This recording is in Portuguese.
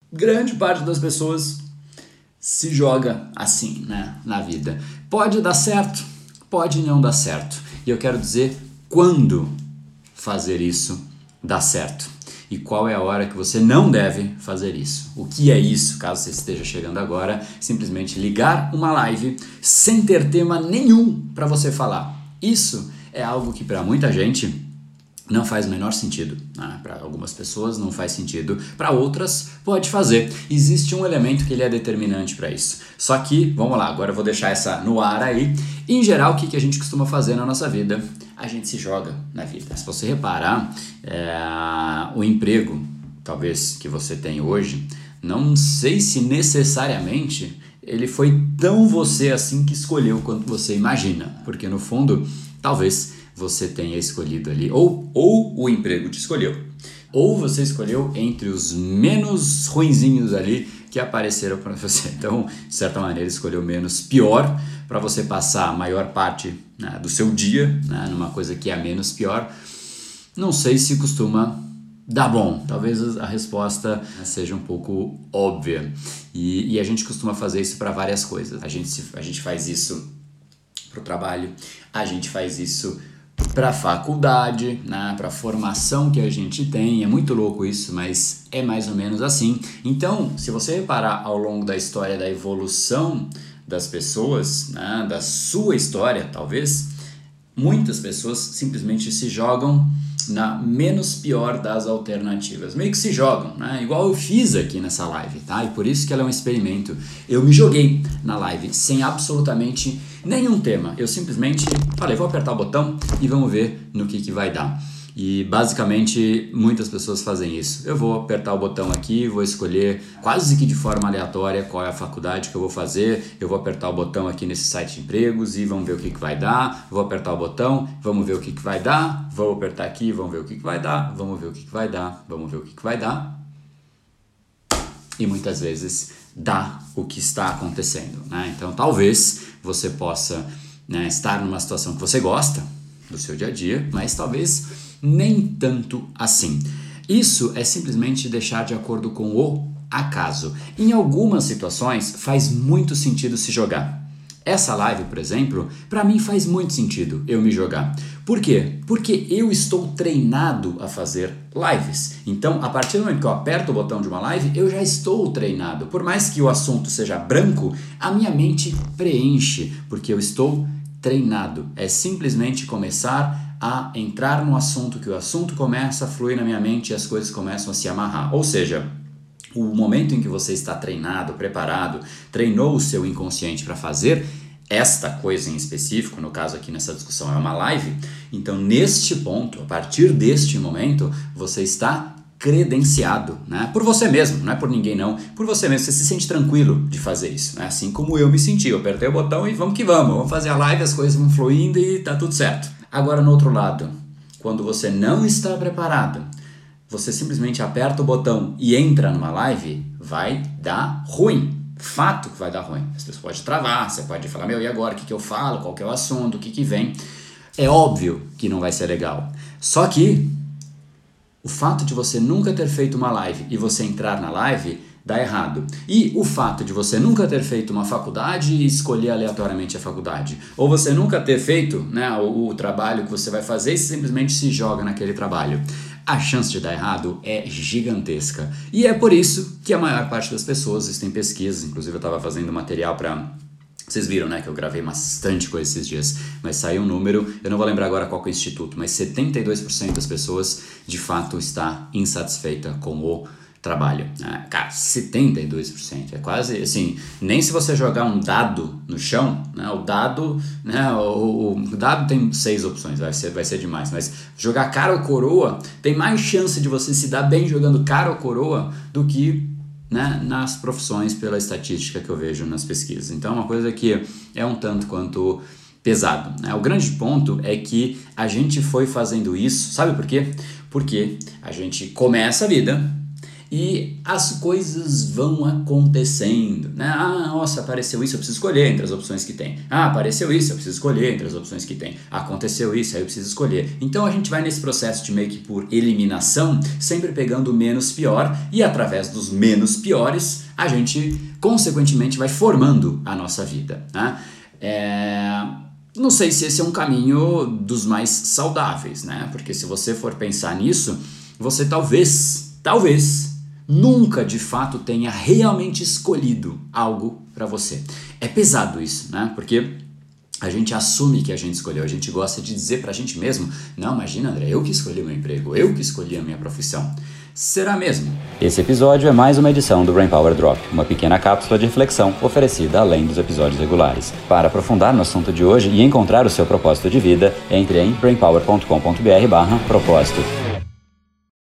grande parte das pessoas se joga assim, né, na vida. Pode dar certo, pode não dar certo. E eu quero dizer quando fazer isso dá certo. E qual é a hora que você não deve fazer isso. O que é isso, caso você esteja chegando agora? Simplesmente ligar uma live sem ter tema nenhum para você falar. Isso é algo que para muita gente não faz o menor sentido, né? Para algumas pessoas não faz sentido, para outras pode fazer. Existe um elemento que ele é determinante para isso. Só que, vamos lá, agora eu vou deixar essa no ar aí. Em geral, o que a gente costuma fazer na nossa vida? A gente se joga na vida. Se você reparar, o emprego, talvez, que você tem hoje, não sei se necessariamente ele foi tão você assim que escolheu quanto você imagina. Porque no fundo, talvez você tenha escolhido ali, ou o emprego te escolheu, ou você escolheu entre os menos ruinzinhos ali que apareceram para você. Então, de certa maneira, escolheu menos pior para você passar a maior parte, né, do seu dia, né, numa coisa que é a menos pior. Não sei se costuma dar bom. Talvez a resposta seja um pouco óbvia. E a gente costuma fazer isso para várias coisas. A gente faz isso para o trabalho, a gente faz isso para a faculdade, né, para a formação que a gente tem. É muito louco isso, mas é mais ou menos assim. Então, se você reparar ao longo da história da evolução das pessoas, né, da sua história, talvez, muitas pessoas simplesmente se jogam na menos pior das alternativas. Meio que se jogam, né? Igual eu fiz aqui nessa live, tá? E por isso que ela é um experimento. Eu me joguei na live sem absolutamente nenhum tema. Eu simplesmente falei, vou apertar o botão e vamos ver no que vai dar. E basicamente muitas pessoas fazem isso. Eu vou apertar o botão aqui, vou escolher quase que de forma aleatória qual é a faculdade que eu vou fazer. Eu vou apertar o botão aqui nesse site de empregos e vamos ver o que vai dar. Vou apertar o botão, vamos ver o que vai dar. Vou apertar aqui, vamos ver o que vai dar. Vamos ver o que vai dar. Vamos ver o que vai dar. E muitas vezes dá o que está acontecendo, né? Então talvez você possa, né, estar numa situação que você gosta do seu dia a dia, mas talvez nem tanto assim. Isso é simplesmente deixar de acordo com o acaso. Em algumas situações faz muito sentido se jogar. Essa live, por exemplo, para mim faz muito sentido eu me jogar. Por quê? Porque eu estou treinado a fazer lives. Então, a partir do momento que eu aperto o botão de uma live, eu já estou treinado. Por mais que o assunto seja branco, a minha mente preenche, porque eu estou treinado. É simplesmente começar a entrar no assunto, que o assunto começa a fluir na minha mente e as coisas começam a se amarrar. Ou seja, o momento em que você está treinado, preparado, treinou o seu inconsciente para fazer esta coisa em específico, no caso aqui nessa discussão é uma live, então neste ponto, a partir deste momento, você está credenciado, né? Por você mesmo, não é por ninguém não, por você mesmo, você se sente tranquilo de fazer isso, né? Assim como eu me senti, eu apertei o botão e vamos que vamos fazer a live, as coisas vão fluindo e tá tudo certo. Agora no outro lado, quando você não está preparado, você simplesmente aperta o botão e entra numa live, vai dar ruim. Fato que vai dar ruim. As pessoas podem travar, você pode falar, meu, e agora? O que eu falo? Qual que é o assunto? O que vem? É óbvio que não vai ser legal. Só que o fato de você nunca ter feito uma live e você entrar na live dá errado. E o fato de você nunca ter feito uma faculdade e escolher aleatoriamente a faculdade. Ou você nunca ter feito, né, o trabalho que você vai fazer e simplesmente se joga naquele trabalho. A chance de dar errado é gigantesca. E é por isso que a maior parte das pessoas, existem pesquisas, inclusive eu estava fazendo material para... Vocês viram, né, que eu gravei bastante coisa esses dias, mas saiu um número, eu não vou lembrar agora qual que é o instituto, mas 72% das pessoas de fato está insatisfeita com o trabalho. Cara, 72%, é quase assim, nem se você jogar um dado no chão, né, o dado tem 6 opções, vai ser demais, mas jogar cara ou coroa, tem mais chance de você se dar bem jogando cara ou coroa do que, né, nas profissões, pela estatística que eu vejo nas pesquisas. Então é uma coisa que é um tanto quanto pesado, né? O grande ponto é que a gente foi fazendo isso, sabe por quê? Porque a gente começa a vida e as coisas vão acontecendo, né? Nossa, apareceu isso, eu preciso escolher entre as opções que tem. Apareceu isso, eu preciso escolher entre as opções que tem. Aconteceu isso, aí eu preciso escolher. Então a gente vai nesse processo de meio que por eliminação, sempre pegando o menos pior, e através dos menos piores, a gente consequentemente vai formando a nossa vida, né? Não sei se esse é um caminho dos mais saudáveis, né? Porque se você for pensar nisso, você talvez nunca de fato tenha realmente escolhido algo para você. É pesado isso, né? Porque a gente assume que a gente escolheu, a gente gosta de dizer pra gente mesmo, não, imagina, André, eu que escolhi meu emprego, eu que escolhi a minha profissão. Será mesmo? Esse episódio é mais uma edição do Brain Power Drop, uma pequena cápsula de reflexão oferecida além dos episódios regulares. Para aprofundar no assunto de hoje e encontrar o seu propósito de vida, entre em brainpower.com.br/propósito.